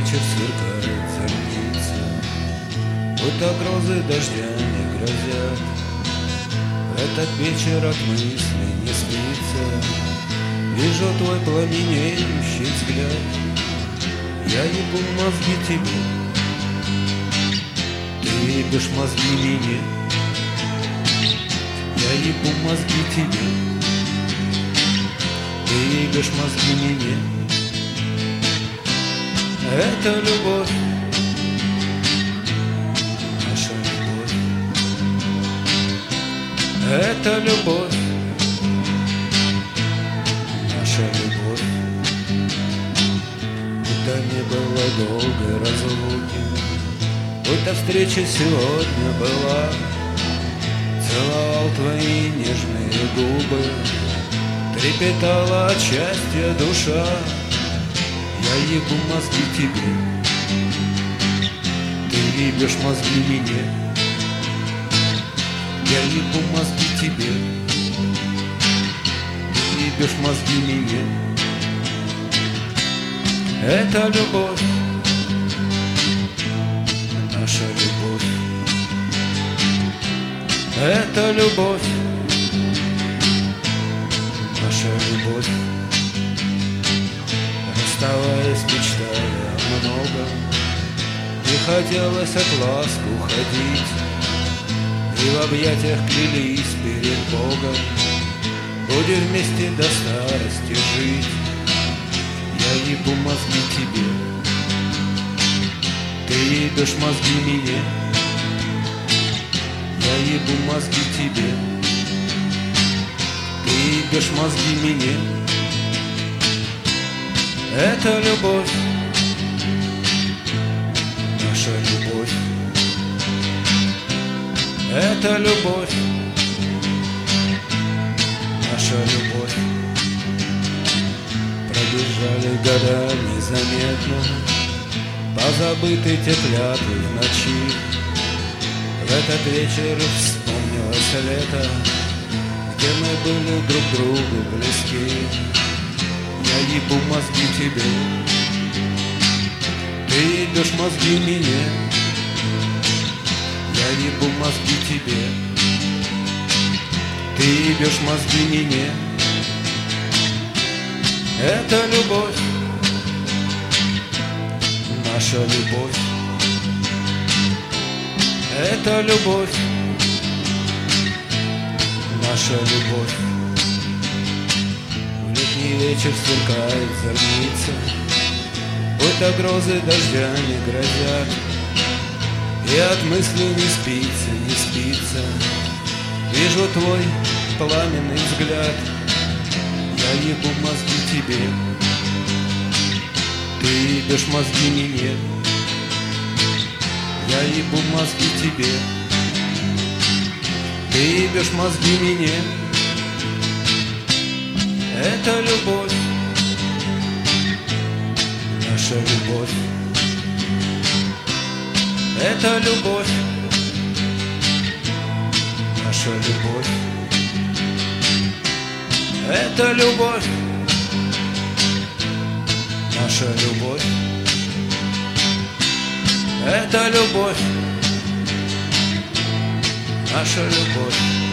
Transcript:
вечер сверкает зорница, будто грозы дождя не грозят. Этот вечер от мысли не спится, вижу твой пламенеющий взгляд. Я ебу мозги тебе, ты ебешь мозги мне. Я ебу мозги тебе, ты ебешь мозги мне. Это любовь, наша любовь. Это любовь, наша любовь. Будто не было долгой разлуки, будто встреча сегодня была. Целовал твои нежные губы, трепетала от счастья душа. Я ебу мозги тебе, ты ебешь мозги мне. Я ебу мозги тебе, ты ебешь мозги мне. Это любовь, наша любовь. Это любовь, наша любовь. Расставаясь, мечтали о многом, и хотелось от ласк уходить, и в объятиях клялись перед Богом, будем вместе до старости жить. Я ебу мозги тебе, ты ебешь мозги мне. Я ебу мозги тебе, ты ебешь мозги мне. Это любовь, наша любовь. Это любовь, наша любовь. Пробежали года незаметно, позабыты те клятвы в ночи. В этот вечер вспомнилось лето, где мы были друг другу близки. Я ебу мозги тебе, ты ебешь мозги мне. Я ебу мозги тебе, ты ебешь мозги мне. Это любовь, наша любовь. Это любовь, наша любовь. В летний вечер сверкает зорница, будто грозы дождя не грозят. И от мысли не спится, не спится. Вижу твой пламенный взгляд. Я ебу мозги тебе, ты ебешь мозги мне. Я ебу мозги тебе, ты ебешь мозги мне. Это любовь, наша любовь. Это любовь, наша любовь. Это любовь, наша любовь. Это любовь, наша любовь.